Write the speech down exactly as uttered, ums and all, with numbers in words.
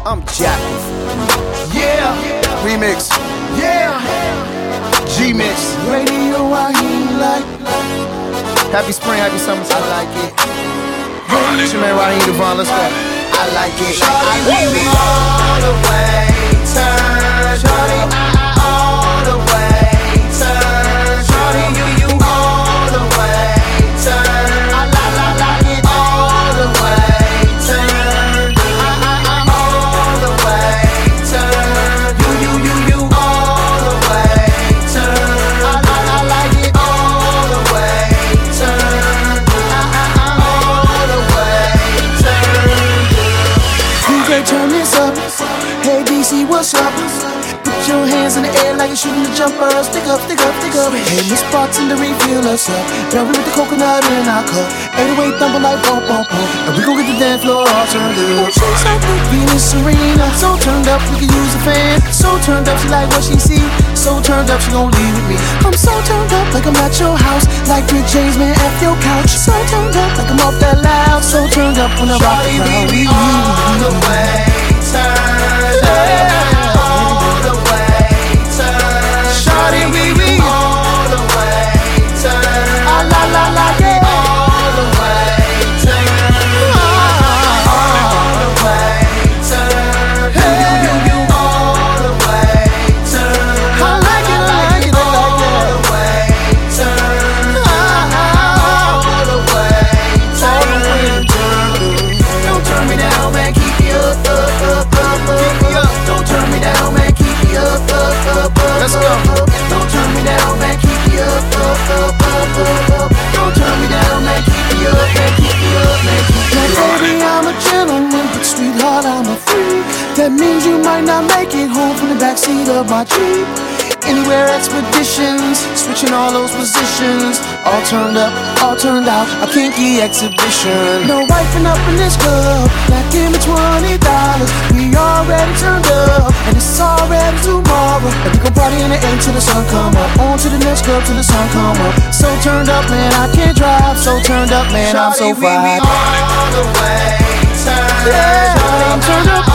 I'm jacking. Yeah, remix. Yeah, G-Mix. Radio, I hear like. Happy spring, happy summer. I like it. It's your man Raheem Devon, let's go. I like it. I like it all the way. Turn, shawty, all the way. Turn, shawty, you, you all the way. Turn, I like, I like it all the way. Turn, I, I, I all the way. Turn, you, you, you, you all the way. Turn, I, I, I like it all the way. Turn, I, I, I all the way. Turn. D J, turn this up. Hey D C, what's up? Put your hands in the air like you're shooting the jumper. Stick up, stick up, stick up. Hey, Miss Bartender, refill us up. Now we with the coconut in our cup. eight oh eight thumper like bump, bump, bump. And we gon' get the dance floor all turned up. She's like the Venus Serena. So turned up, we can use a fan. So turned up, she like what she see. So turned up, she gon' leave with me. I'm so turned up, like I'm at your house. Like Rick James, man, at your couch. So turned up, like I'm off that loud. So turned up when I rock the crowd. We all the way. Turn, yeah. All the way, turn. Shawty, we, we all the way, turn. I la la like it all the way, turn. All the way, turn. You, you, you all the way, turn. I like it, like it, all the way, turn. All the way, turn. Don't turn me down, man, keep me up, up, up, up, up. Don't turn me down, man, keep me up, up, up, up. Let's go. Don't turn me down, man, keep me up, up, up, up, up, up. Don't turn me down, man, keep me up, man, keep me up, man, keep me up. Now, baby, I'm a gentleman, but sweetheart, I'm a freak. That means you might not make it home from the backseat of my Jeep. Anywhere expeditions, switching all those positions. All turned up, all turned out, a kinky exhibition. No wiping up in this club, now give me twenty dollars. We already turned up, and it's already tomorrow. And we gon' party in the A till the sun come up. On to the next club till the sun come up. So turned up, man, I can't drive. So turned up, man, I'm so fried. All the way, turn. Yeah, I'm turned up.